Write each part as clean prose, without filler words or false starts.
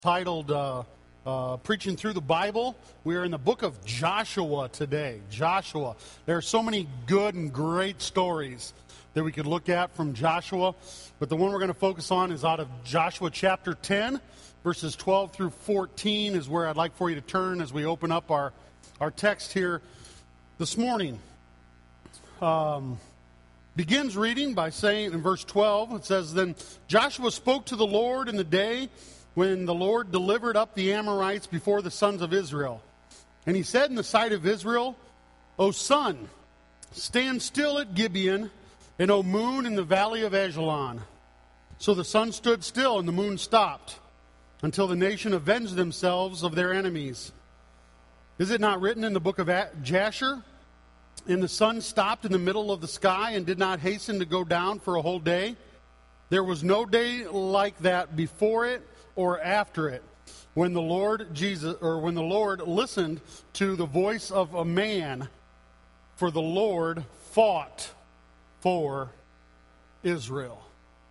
Titled Preaching Through the Bible. We are in the book of Joshua today. Joshua. There are so many good and great stories that we could look at from Joshua, but the one we're going to focus on is out of Joshua chapter 10, verses 12 through 14 is where I'd like for you to turn as we open up our text here this morning. Begins reading by saying in verse 12, it says, "Then Joshua spoke to the Lord in the day when the Lord delivered up the Amorites before the sons of Israel. And he said in the sight of Israel, O sun, stand still at Gibeon, and O moon in the valley of Ajalon. So the sun stood still, and the moon stopped, until the nation avenged themselves of their enemies. Is it not written in the book of Jasher? And the sun stopped in the middle of the sky and did not hasten to go down for a whole day. There was no day like that before it or after it, when the Lord listened to the voice of a man, for the Lord fought for Israel."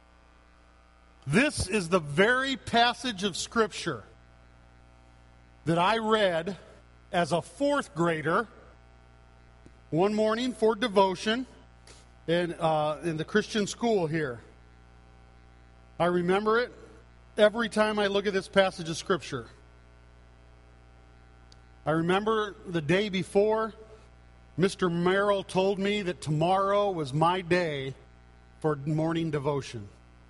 This is the very passage of Scripture that I read as a fourth grader one morning for devotion in the Christian school here. I remember it every time I look at this passage of Scripture. I remember the day before, Mr. Merrill told me that tomorrow was my day for morning devotion.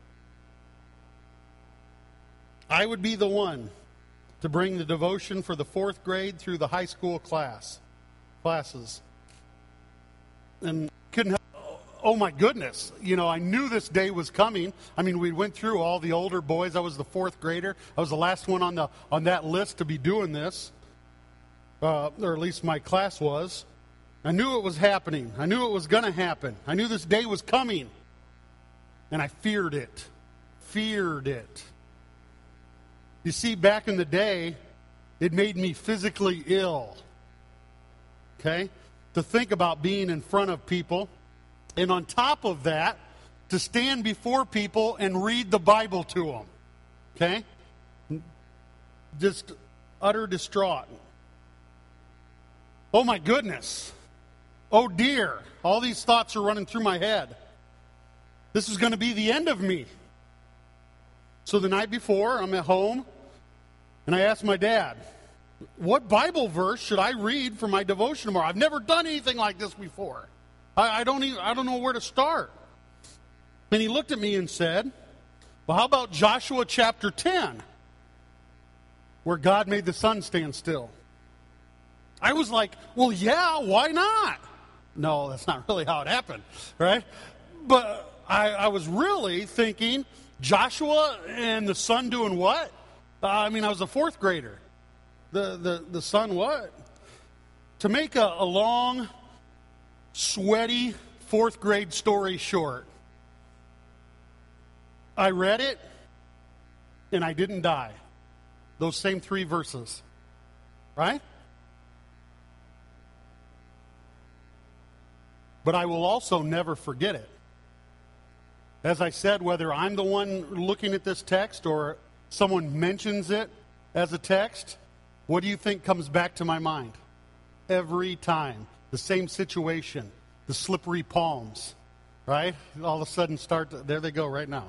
I would be the one to bring the devotion for the fourth grade through the high school classes. And couldn't help. Oh my goodness, I knew this day was coming. I mean, we went through all the older boys. I was the fourth grader. I was the last one on that list to be doing this, or at least my class was. I knew it was happening. I knew it was going to happen. I knew this day was coming, and I feared it. You see, back in the day, it made me physically ill. Okay, to think about being in front of people. And on top of that, to stand before people and read the Bible to them. Okay? Just utter distraught. Oh my goodness. Oh dear. All these thoughts are running through my head. This is going to be the end of me. So the night before, I'm at home, and I asked my dad, what Bible verse should I read for my devotion tomorrow? I've never done anything like this before. I don't know where to start. And he looked at me and said, well, how about Joshua chapter 10, where God made the sun stand still? I was like, well, yeah, why not? No, that's not really how it happened, right? But I was really thinking, Joshua and the sun doing what? I was a fourth grader. The sun what? To make a long, sweaty fourth grade story short, I read it and I didn't die. Those same 3 verses. Right? But I will also never forget it. As I said, whether I'm the one looking at this text or someone mentions it as a text, what do you think comes back to my mind? Every time. The same situation. The slippery palms. Right? All of a sudden there they go right now.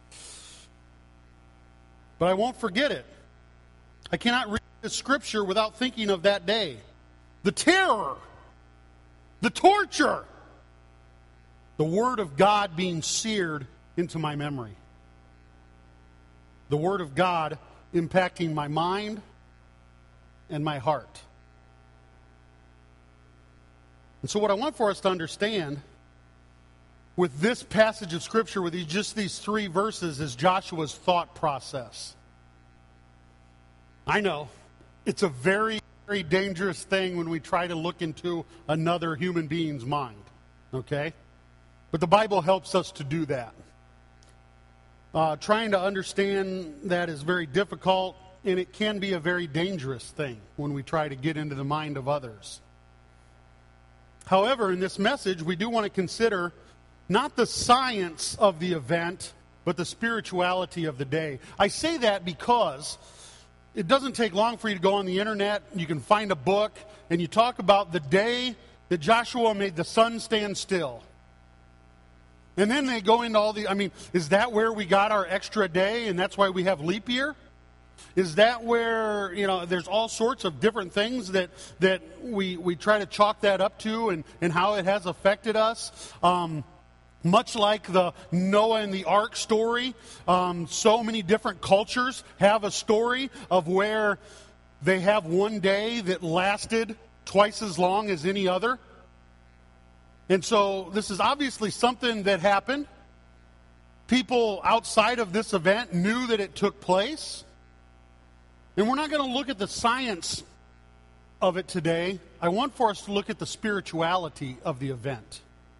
But I won't forget it. I cannot read the Scripture without thinking of that day. The terror. The torture. The Word of God being seared into my memory. The Word of God impacting my mind and my heart. And so what I want for us to understand with this passage of Scripture, with these 3 verses, is Joshua's thought process. I know, it's a very, very dangerous thing when we try to look into another human being's mind. Okay? But the Bible helps us to do that. Trying to understand that is very difficult, and it can be a very dangerous thing when we try to get into the mind of others. However, in this message, we do want to consider not the science of the event, but the spirituality of the day. I say that because it doesn't take long for you to go on the internet. You can find a book, and you talk about the day that Joshua made the sun stand still. And then they go into all is that where we got our extra day, and that's why we have leap year? Is that where, there's all sorts of different things that we try to chalk that up to and how it has affected us? Much like the Noah and the Ark story, so many different cultures have a story of where they have one day that lasted twice as long as any other. And so this is obviously something that happened. People outside of this event knew that it took place. And we're not going to look at the science of it today. I want for us to look at the spirituality of the event.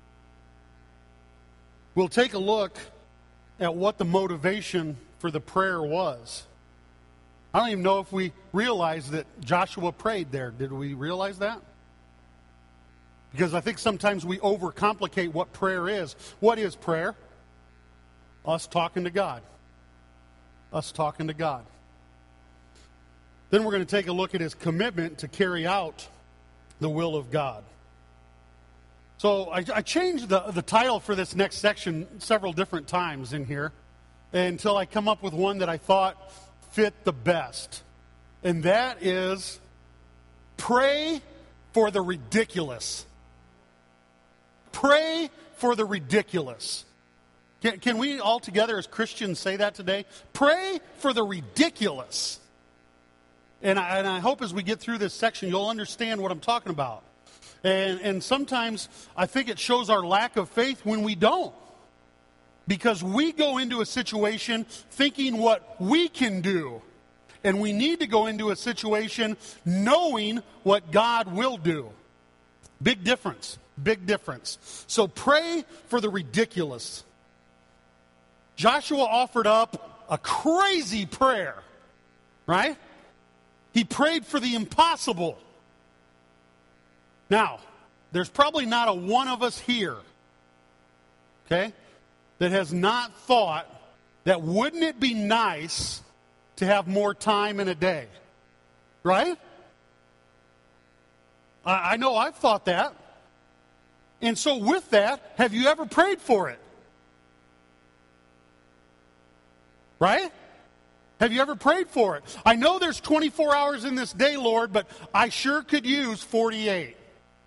We'll take a look at what the motivation for the prayer was. I don't even know if we realized that Joshua prayed there. Did we realize that? Because I think sometimes we overcomplicate what prayer is. What is prayer? Us talking to God. Us talking to God. Then we're going to take a look at his commitment to carry out the will of God. So I changed the title for this next section several different times in here until I come up with one that I thought fit the best. And that is, pray for the ridiculous. Pray for the ridiculous. Can we all together as Christians say that today? Pray for the ridiculous. And I hope as we get through this section, you'll understand what I'm talking about. And sometimes I think it shows our lack of faith when we don't. Because we go into a situation thinking what we can do. And we need to go into a situation knowing what God will do. Big difference. Big difference. So pray for the ridiculous. Joshua offered up a crazy prayer, right? He prayed for the impossible. Now, there's probably not a one of us here, okay, that has not thought that wouldn't it be nice to have more time in a day, right? I know I've thought that. And so with that, have you ever prayed for it? Right? Have you ever prayed for it? I know there's 24 hours in this day, Lord, but I sure could use 48.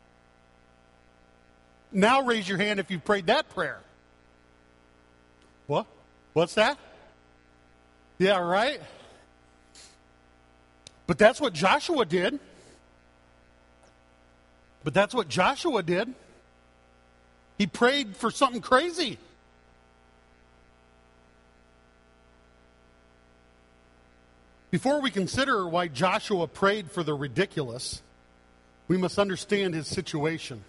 Now raise your hand if you've prayed that prayer. What? What's that? Yeah, right? But that's what Joshua did. But that's what Joshua did. He prayed for something crazy. Before we consider why Joshua prayed for the ridiculous, we must understand his situation.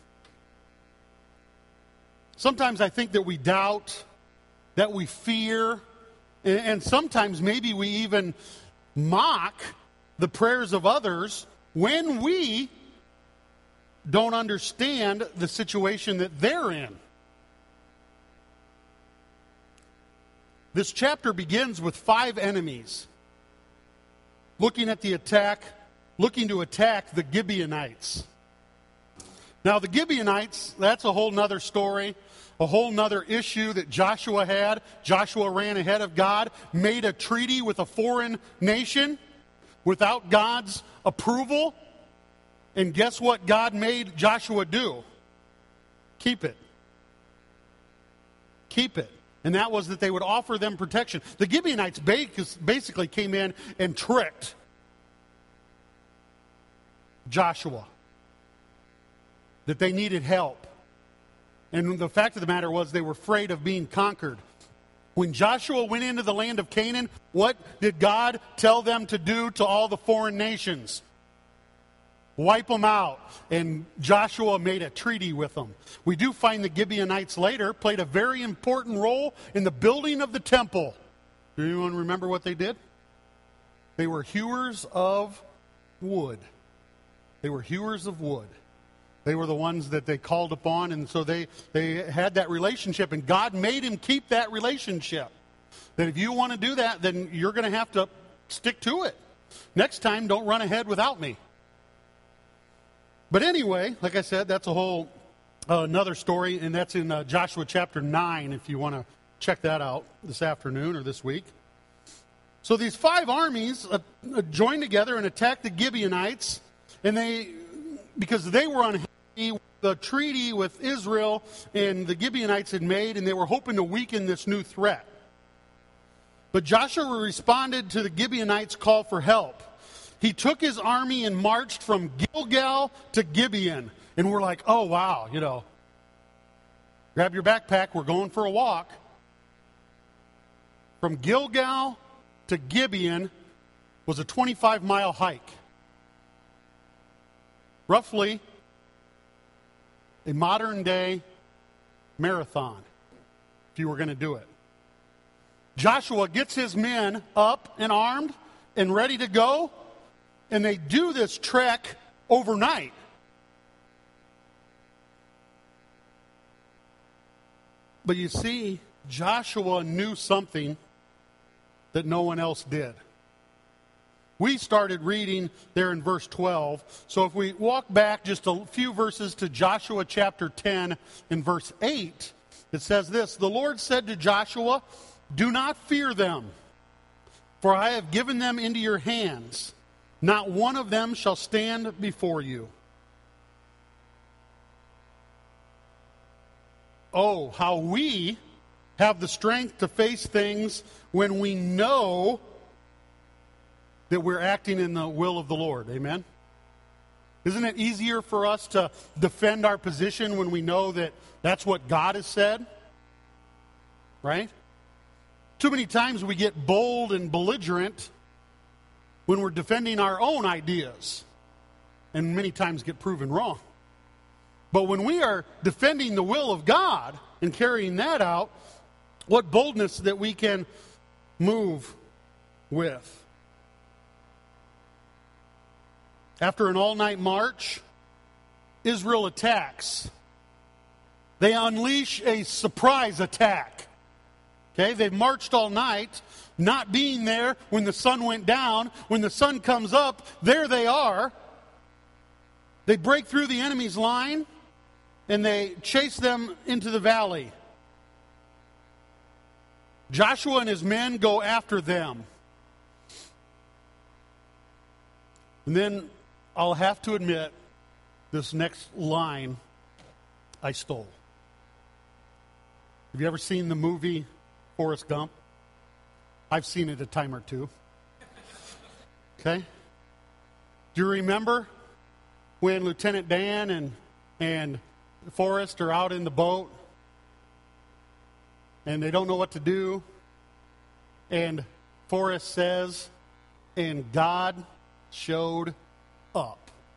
Sometimes I think that we doubt, that we fear, and sometimes maybe we even mock the prayers of others when we don't understand the situation that they're in. This chapter begins with 5 enemies looking to attack the Gibeonites. Now, the Gibeonites, that's a whole nother story, a whole nother issue that Joshua had. Joshua ran ahead of God, made a treaty with a foreign nation without God's approval. And guess what God made Joshua do? Keep it. Keep it. And that was that they would offer them protection. The Gibeonites basically came in and tricked Joshua that they needed help. And the fact of the matter was they were afraid of being conquered. When Joshua went into the land of Canaan, what did God tell them to do to all the foreign nations? Wipe them out. And Joshua made a treaty with them. We do find the Gibeonites later played a very important role in the building of the temple. Do anyone remember what they did? They were hewers of wood. They were hewers of wood. They were the ones that they called upon, and so they had that relationship, and God made him keep that relationship. That if you want to do that, then you're going to have to stick to it. next time don't run ahead without me. But anyway, like I said, that's a whole another story, and that's in Joshua chapter 9 if you want to check that out this afternoon or this week. So these 5 armies joined together and attacked the Gibeonites, and because they were unhappy with the treaty with Israel and the Gibeonites had made, and they were hoping to weaken this new threat. But Joshua responded to the Gibeonites' call for help. He took his army and marched from Gilgal to Gibeon. And we're like, oh, wow, grab your backpack, we're going for a walk. From Gilgal to Gibeon was a 25-mile hike. Roughly a modern-day marathon, if you were going to do it. Joshua gets his men up and armed and ready to go, and they do this trek overnight. But you see, Joshua knew something that no one else did. We started reading there in verse 12. So if we walk back just a few verses to Joshua chapter 10 and verse 8, it says this: "The Lord said to Joshua, 'Do not fear them, for I have given them into your hands. Not one of them shall stand before you.'" Oh, how we have the strength to face things when we know that we're acting in the will of the Lord. Amen? Isn't it easier for us to defend our position when we know that that's what God has said? Right? Too many times we get bold and belligerent when we're defending our own ideas, and many times get proven wrong. But when we are defending the will of God and carrying that out, what boldness that we can move with. After an all-night march, Israel attacks. They unleash a surprise attack. Okay, they've marched all night, not being there when the sun went down. When the sun comes up, there they are. They break through the enemy's line, and they chase them into the valley. Joshua and his men go after them. And then I'll have to admit, this next line I stole. Have you ever seen the movie Forrest Gump? I've seen it a time or two. Okay? Do you remember when Lieutenant Dan and Forrest are out in the boat and they don't know what to do, and Forrest says, "And God showed up."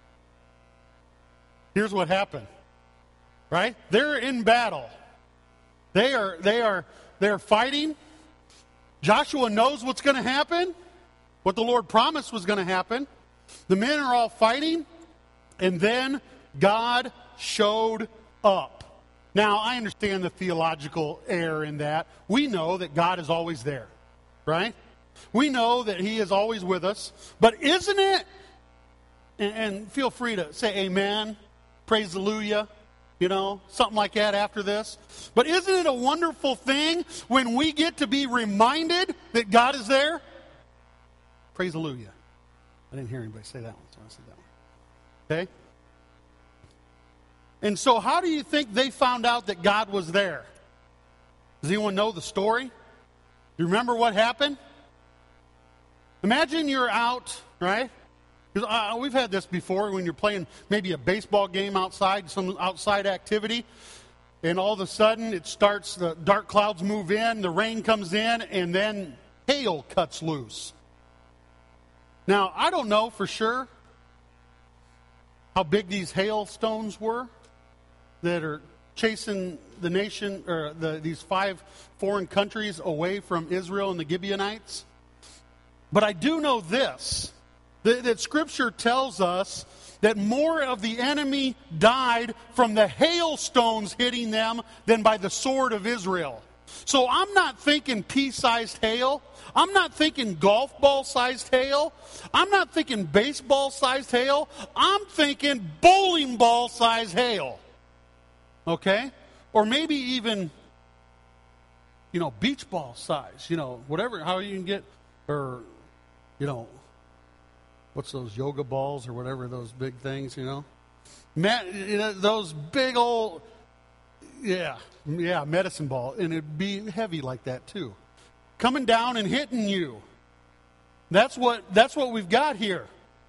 Here's what happened. Right? They're in battle. They're fighting. Joshua knows what's going to happen, what the Lord promised was going to happen. The men are all fighting, and then God showed up. Now, I understand the theological error in that. We know that God is always there, right? We know that He is always with us. But isn't it, and feel free to say amen, praise hallelujah, something like that after this. But isn't it a wonderful thing when we get to be reminded that God is there? Praise hallelujah. I didn't hear anybody say that one, so I said that one. Okay? And so how do you think they found out that God was there? Does anyone know the story? Do you remember what happened? Imagine you're out, right? Because we've had this before when you're playing maybe a baseball game outside, some outside activity, and all of a sudden it starts, the dark clouds move in, the rain comes in, and then hail cuts loose. Now, I don't know for sure how big these hailstones were that are chasing the nation, or these 5 foreign countries away from Israel and the Gibeonites. But I do know this, that Scripture tells us that more of the enemy died from the hailstones hitting them than by the sword of Israel. So I'm not thinking pea-sized hail. I'm not thinking golf ball-sized hail. I'm not thinking baseball-sized hail. I'm thinking bowling ball-sized hail. Okay? Or maybe even, beach ball size. Whatever, how you can get, or, what's those yoga balls or whatever, those big things, those big old, medicine ball. And it'd be heavy like that too. Coming down and hitting you. That's what we've got here.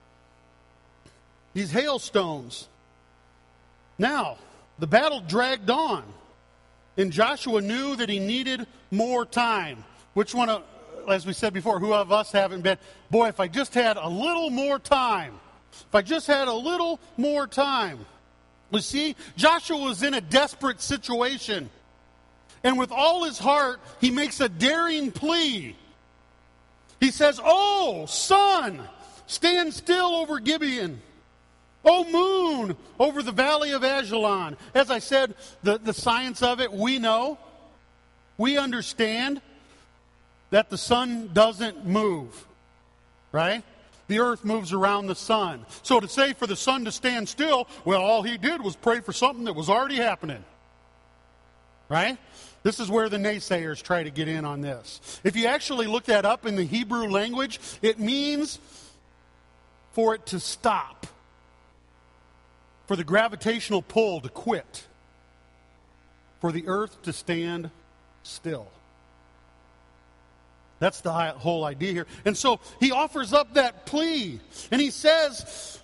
These hailstones. Now, the battle dragged on. And Joshua knew that he needed more time. Which one, as we said before, who of us haven't been, boy, if I just had a little more time. If I just had a little more time. You see, Joshua was in a desperate situation. And with all his heart, he makes a daring plea. He says, "Oh, sun, stand still over Gibeon. Oh, moon, over the valley of Ajalon." As I said, the science of it, we know. We understand that the sun doesn't move, right? The earth moves around the sun. So to say for the sun to stand still, well, all he did was pray for something that was already happening, right? This is where the naysayers try to get in on this. If you actually look that up in the Hebrew language, it means for it to stop. For the gravitational pull to quit. For the earth to stand still. That's the whole idea here. And so he offers up that plea. And he says,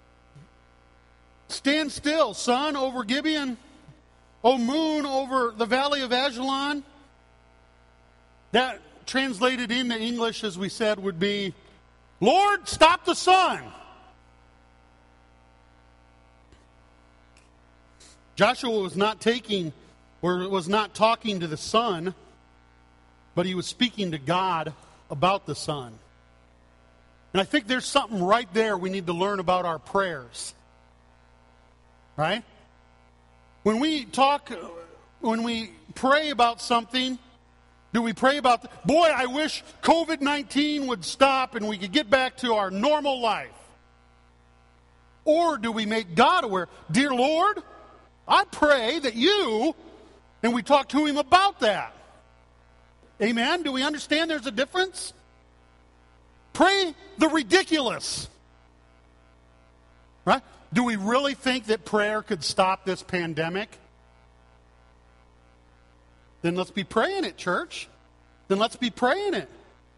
"Stand still, sun, over Gibeon. O moon, over the valley of Ajalon." That translated into English, as we said, would be, "Lord, stop the sun." Joshua was not talking to the sun, but he was speaking to God about the sun. And I think there's something right there we need to learn about our prayers. Right? When we pray about something, do we pray about, boy, I wish COVID-19 would stop and we could get back to our normal life? Or do we make God aware, "Dear Lord, I pray that you," and we talk to him about that. Amen? Do we understand there's a difference? Pray the ridiculous. Right? Do we really think that prayer could stop this pandemic? Then let's be praying it, church. Then let's be praying it.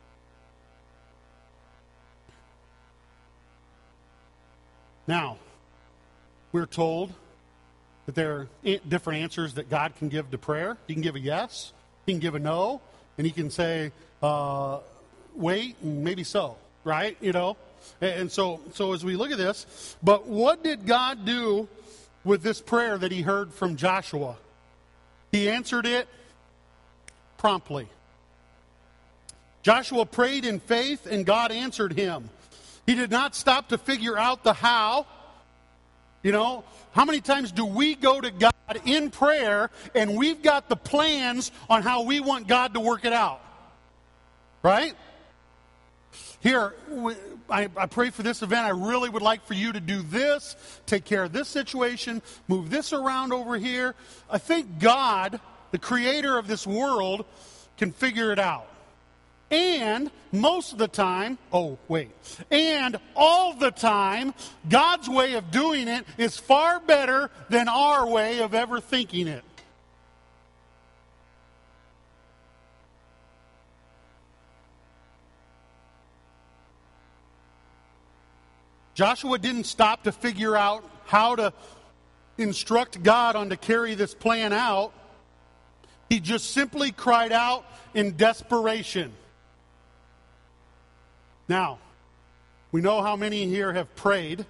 Now, we're told that there are different answers that God can give to prayer. He can give a yes, he can give a no, and he can say, wait, and maybe so, right? And so as we look at this, but what did God do with this prayer that he heard from Joshua? He answered it promptly. Joshua prayed in faith, and God answered him. He did not stop to figure out the how. How many times do we go to God in prayer and we've got the plans on how we want God to work it out? Right? Here, I pray for this event. I really would like for you to do this, take care of this situation, move this around over here. I think God, the creator of this world, can figure it out. And most of the time, and all the time, God's way of doing it is far better than our way of ever thinking it. Joshua didn't stop to figure out how to instruct God on to carry this plan out. He just simply cried out in desperation. Now, we know how many here have prayed.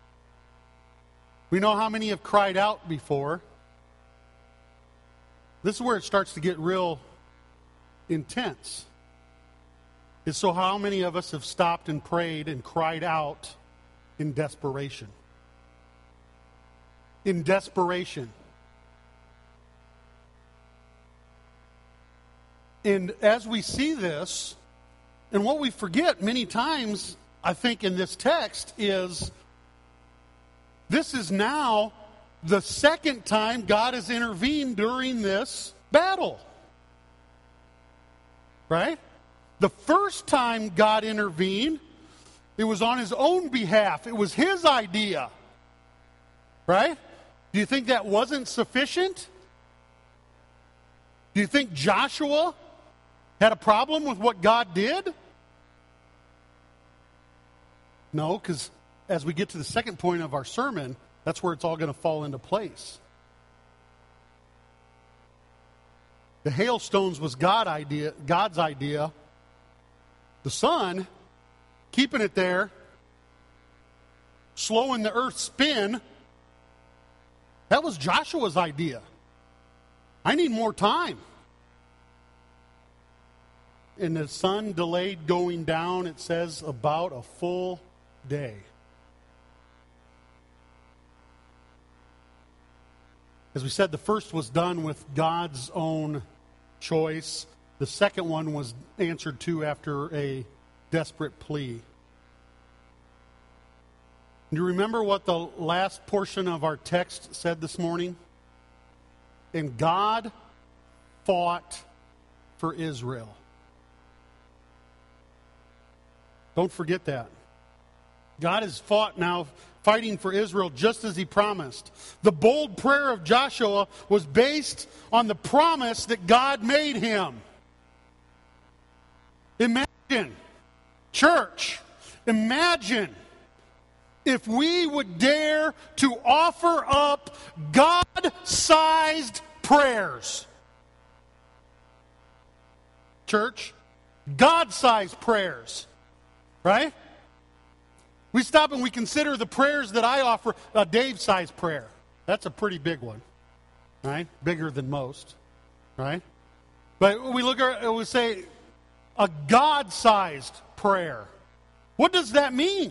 We know how many have cried out before. This is where it starts to get real intense. Is so how many of us have stopped and prayed and cried out in desperation? In desperation. And as we see this, and what we forget many times, I think, in this text is this is now the second time God has intervened during this battle. Right? The first time God intervened, it was on his own behalf. It was his idea. Right? Do you think that wasn't sufficient? Do you think Joshua had a problem with what God did? No, because as we get to the second point of our sermon, that's where it's all going to fall into place. The hailstones was God's idea. The sun, keeping it there, slowing the earth's spin, that was Joshua's idea. I need more time. And the sun delayed going down, it says, about a full day. As we said, the first was done with God's own choice. The second one was answered to after a desperate plea. Do you remember what the last portion of our text said this morning? And God fought for Israel. Don't forget that. God has fought now, fighting for Israel just as he promised. The bold prayer of Joshua was based on the promise that God made him. Imagine, church, imagine if we would dare to offer up God-sized prayers. Church, God-sized prayers. Right? We stop and we consider the prayers that I offer a Dave-sized prayer. That's a pretty big one. Right? Bigger than most. Right? But we look at it, we say a God-sized prayer. What does that mean?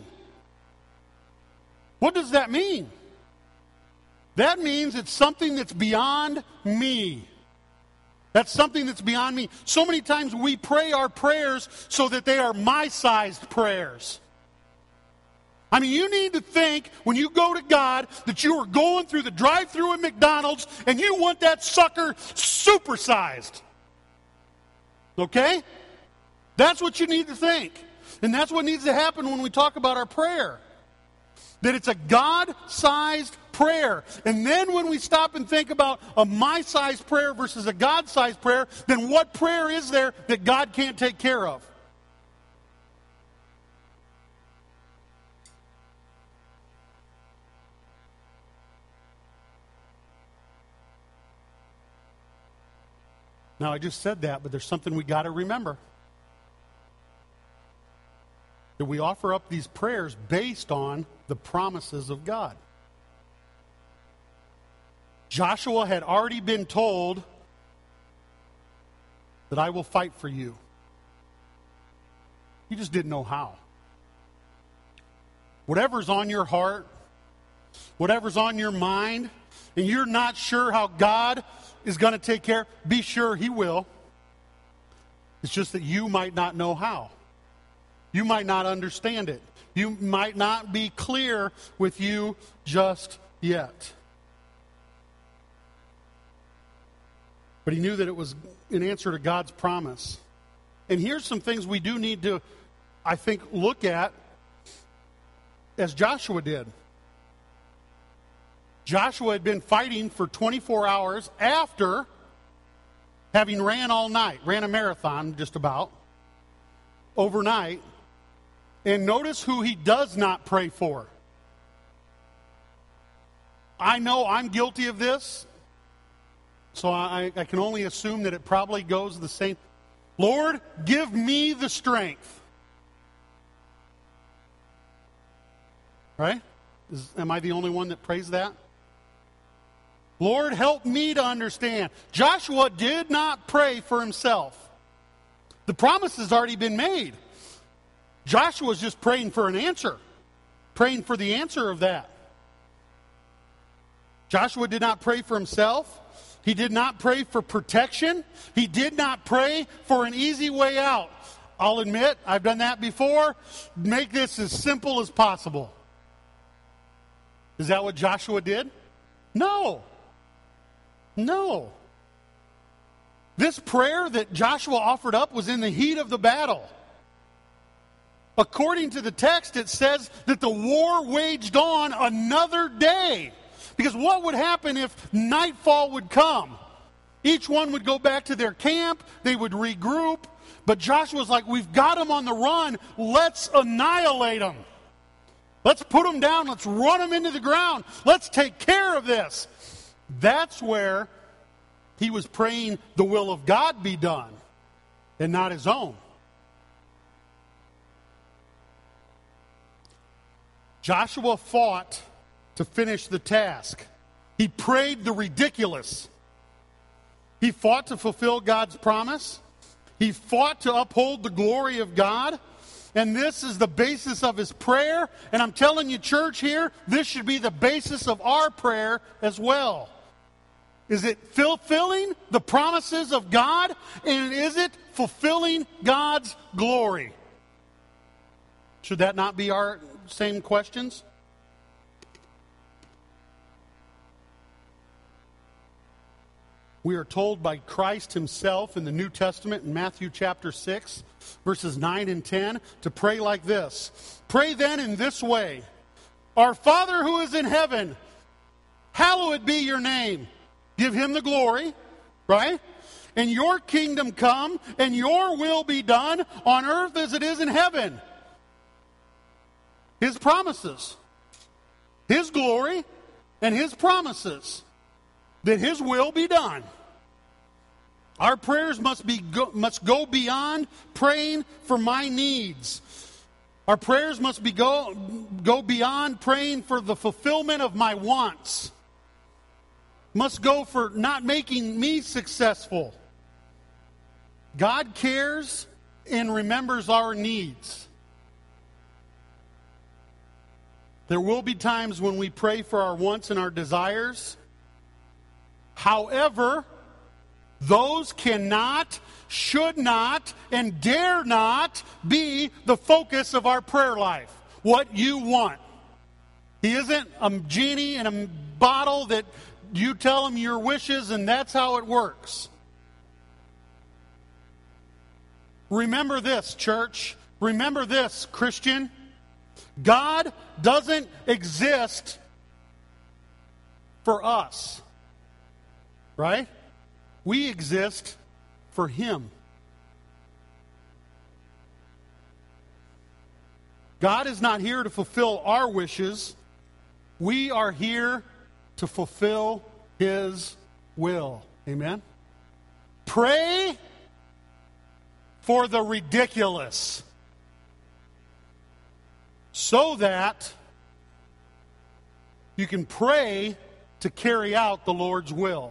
What does that mean? That means it's something that's beyond me. That's something that's beyond me. So many times we pray our prayers so that they are my-sized prayers. I mean, you need to think when you go to God that you are going through the drive-thru at McDonald's and you want that sucker supersized. Okay? That's what you need to think. And that's what needs to happen when we talk about our prayer. That it's a God-sized prayer. And then when we stop and think about a my-sized prayer versus a God-sized prayer, then what prayer is there that God can't take care of? Now, I just said that, but there's something we got to remember. That we offer up these prayers based on the promises of God. Joshua had already been told that I will fight for you. He just didn't know how. Whatever's on your heart, whatever's on your mind, and you're not sure how God is going to take care, be sure He will. It's just that you might not know how. You might not understand it. You might not be clear with you just yet. But he knew that it was in answer to God's promise. And here's some things we do need to, I think, look at as Joshua did. Joshua had been fighting for 24 hours after having ran all night, ran a marathon just about, overnight. And notice who he does not pray for. I know I'm guilty of this, so I can only assume that it probably goes the same. Lord, give me the strength. Right? Am I the only one that prays that? Lord, help me to understand. Joshua did not pray for himself. The promise has already been made. Joshua's just praying for an answer. Praying for the answer of that. Joshua did not pray for himself. He did not pray for protection. He did not pray for an easy way out. I'll admit, I've done that before. Make this as simple as possible. Is that what Joshua did? No. No. This prayer that Joshua offered up was in the heat of the battle. According to the text, it says that the war waged on another day. Because what would happen if nightfall would come? Each one would go back to their camp. They would regroup. But Joshua's like, we've got them on the run. Let's annihilate them. Let's put them down. Let's run them into the ground. Let's take care of this. That's where he was praying the will of God be done and not his own. Joshua fought to finish the task. He prayed the ridiculous. He fought to fulfill God's promise. He fought to uphold the glory of God. And this is the basis of his prayer. And I'm telling you, church, here, this should be the basis of our prayer as well. Is it fulfilling the promises of God? And is it fulfilling God's glory? Should that not be our same questions? We are told by Christ himself in the New Testament in Matthew chapter 6, verses 9 and 10, to pray like this. Pray then in this way. Our Father who is in heaven, hallowed be your name. Give him the glory, right? And your kingdom come, and your will be done on earth as it is in heaven. His promises. His glory and his promises. That his will be done. Our prayers must go beyond praying for my needs. Our prayers must go beyond praying for the fulfillment of my wants. Must go for not making me successful. God cares and remembers our needs. There will be times when we pray for our wants and our desires. However, those cannot, should not, and dare not be the focus of our prayer life. What you want. He isn't a genie in a bottle that you tell him your wishes and that's how it works. Remember this, church. Remember this, Christian. God doesn't exist for us. Right? We exist for him. God is not here to fulfill our wishes. We are here to fulfill his will. Amen? Pray for the ridiculous, so that you can pray to carry out the Lord's will.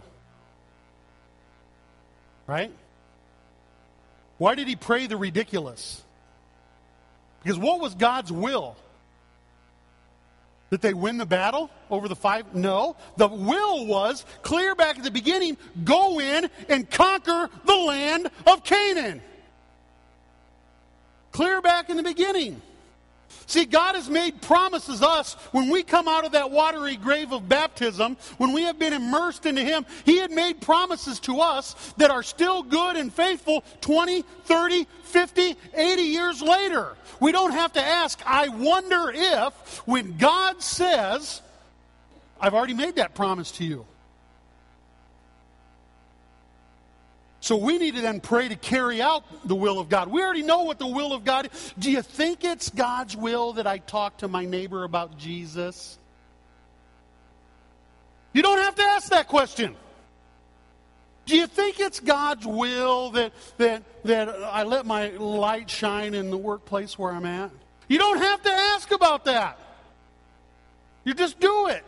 Right? Why did he pray the ridiculous? Because what was God's will? That they win the battle over the 5? No. The will was, clear back at the beginning, go in and conquer the land of Canaan. Clear back in the beginning. See, God has made promises us when we come out of that watery grave of baptism, when we have been immersed into him. He had made promises to us that are still good and faithful 20, 30, 50, 80 years later. We don't have to ask, I wonder if, when God says, I've already made that promise to you. So we need to then pray to carry out the will of God. We already know what the will of God is. Do you think it's God's will that I talk to my neighbor about Jesus? You don't have to ask that question. Do you think it's God's will that I let my light shine in the workplace where I'm at? You don't have to ask about that. You just do it.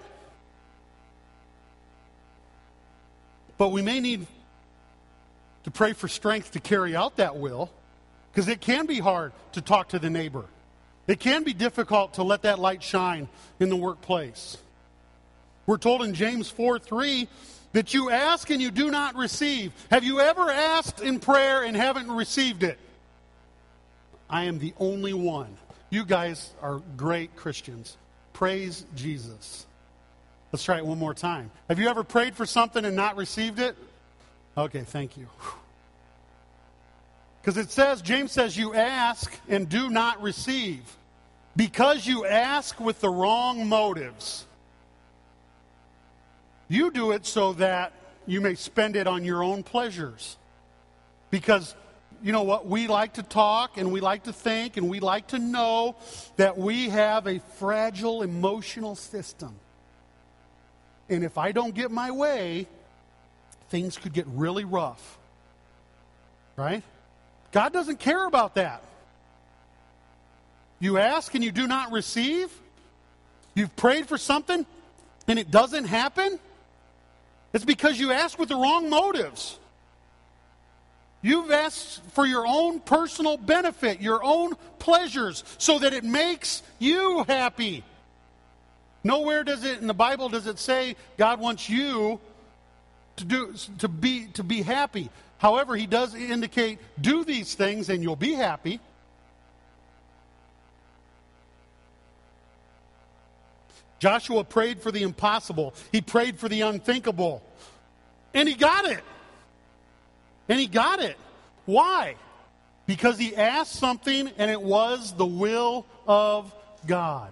But we may need to pray for strength to carry out that will, because it can be hard to talk to the neighbor. It can be difficult to let that light shine in the workplace. We're told in James 4:3 that you ask and you do not receive. Have you ever asked in prayer and haven't received it? I am the only one. You guys are great Christians. Praise Jesus. Let's try it one more time. Have you ever prayed for something and not received it? Okay, thank you. Because it says, James says, you ask and do not receive because you ask with the wrong motives. You do it so that you may spend it on your own pleasures. Because, you know what, we like to talk and we like to think and we like to know that we have a fragile emotional system. And if I don't get my way, things could get really rough. Right? God doesn't care about that. You ask and you do not receive. You've prayed for something and it doesn't happen. It's because you ask with the wrong motives. You've asked for your own personal benefit, your own pleasures, so that it makes you happy. Nowhere does it in the Bible does it say God wants you to be happy. However, he does indicate do these things and you'll be happy. Joshua prayed for the impossible. He prayed for the unthinkable. And he got it. And he got it. Why? Because he asked something and it was the will of God.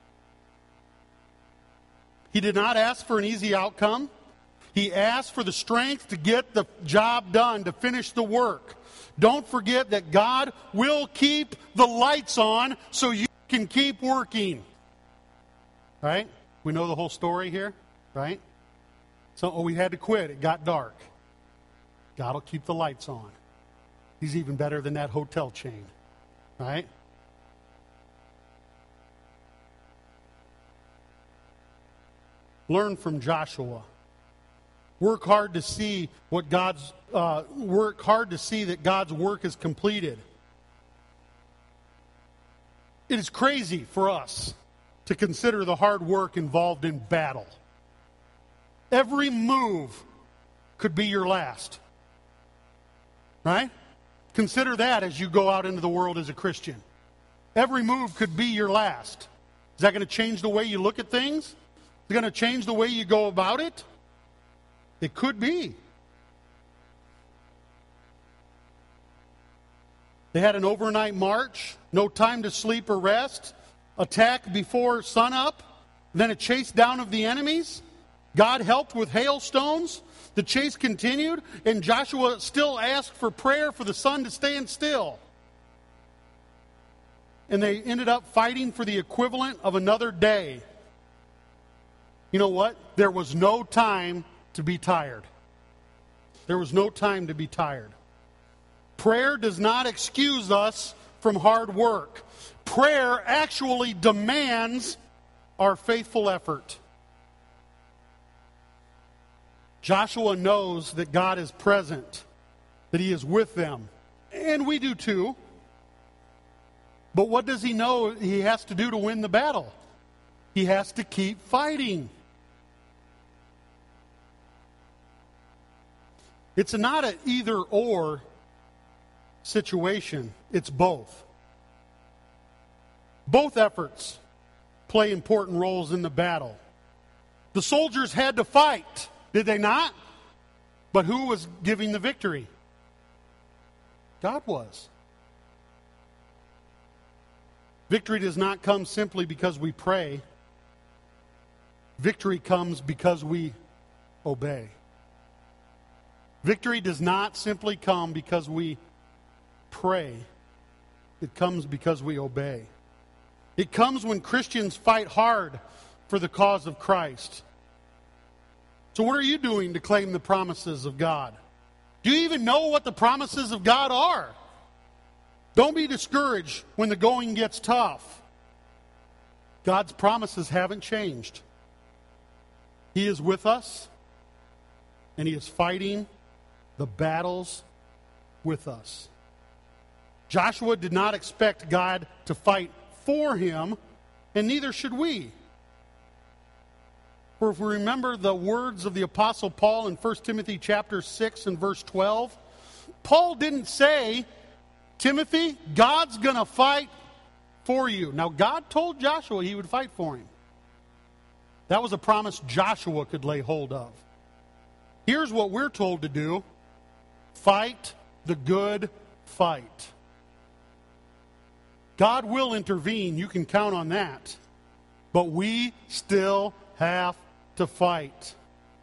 He did not ask for an easy outcome. He asked for the strength to get the job done, to finish the work. Don't forget that God will keep the lights on so you can keep working. Right? We know the whole story here, right? So we had to quit. It got dark. God will keep the lights on. He's even better than that hotel chain, right? Learn from Joshua. Work hard to see what work hard to see that God's work is completed. It is crazy for us to consider the hard work involved in battle. Every move could be your last. Right? Consider that as you go out into the world as a Christian. Every move could be your last. Is that going to change the way you look at things? Is it going to change the way you go about it? It could be. They had an overnight march, no time to sleep or rest, attack before sunup, then a chase down of the enemies. God helped with hailstones. The chase continued, and Joshua still asked for prayer for the sun to stand still. And they ended up fighting for the equivalent of another day. You know what? There was no time to be tired. There was no time to be tired. Prayer does not excuse us from hard work. Prayer actually demands our faithful effort. Joshua knows that God is present, that he is with them. And we do too. But what does he know he has to do to win the battle? He has to keep fighting. It's not an either-or situation. It's both. Both efforts play important roles in the battle. The soldiers had to fight, did they not? But who was giving the victory? God was. Victory does not come simply because we pray. Victory comes because we obey. Victory does not simply come because we pray. It comes because we obey. It comes when Christians fight hard for the cause of Christ. So what are you doing to claim the promises of God? Do you even know what the promises of God are? Don't be discouraged when the going gets tough. God's promises haven't changed. He is with us, and he is fighting the battles with us. Joshua did not expect God to fight for him, and neither should we. For if we remember the words of the Apostle Paul in 1 Timothy chapter 6 and verse 12, Paul didn't say, Timothy, God's going to fight for you. Now, God told Joshua he would fight for him. That was a promise Joshua could lay hold of. Here's what we're told to do. Fight the good fight. God will intervene. You can count on that. But we still have to fight.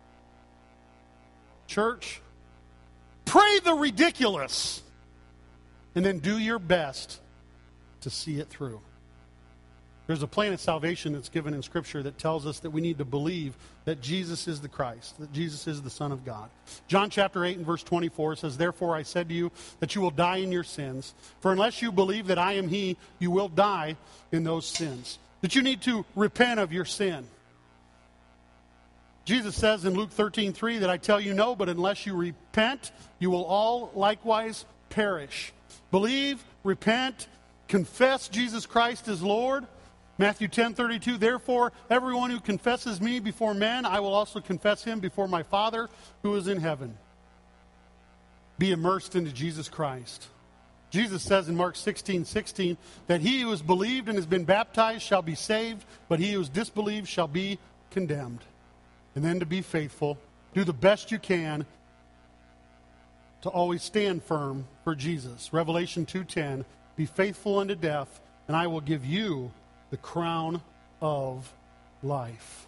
Church, pray the ridiculous. And then do your best to see it through. There's a plan of salvation that's given in Scripture that tells us that we need to believe that Jesus is the Christ, that Jesus is the Son of God. John chapter 8 and verse 24 says, Therefore I said to you that you will die in your sins. For unless you believe that I am He, you will die in those sins. That you need to repent of your sin. Jesus says in Luke 13:3 that I tell you no, but unless you repent, you will all likewise perish. Believe, repent, confess Jesus Christ as Lord. Matthew 10:32, Therefore, everyone who confesses me before men, I will also confess him before my Father who is in heaven. Be immersed into Jesus Christ. Jesus says in Mark 16:16 that he who has believed and has been baptized shall be saved, but he who has disbelieved shall be condemned. And then to be faithful, do the best you can to always stand firm for Jesus. Revelation 2:10, Be faithful unto death, and I will give you the crown of life.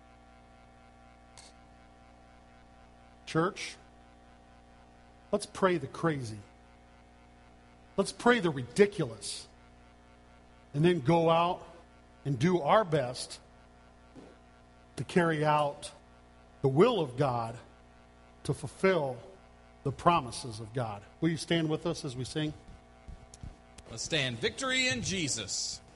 Church, let's pray the crazy. Let's pray the ridiculous. And then go out and do our best to carry out the will of God, to fulfill the promises of God. Will you stand with us as we sing? Let's stand. Victory in Jesus.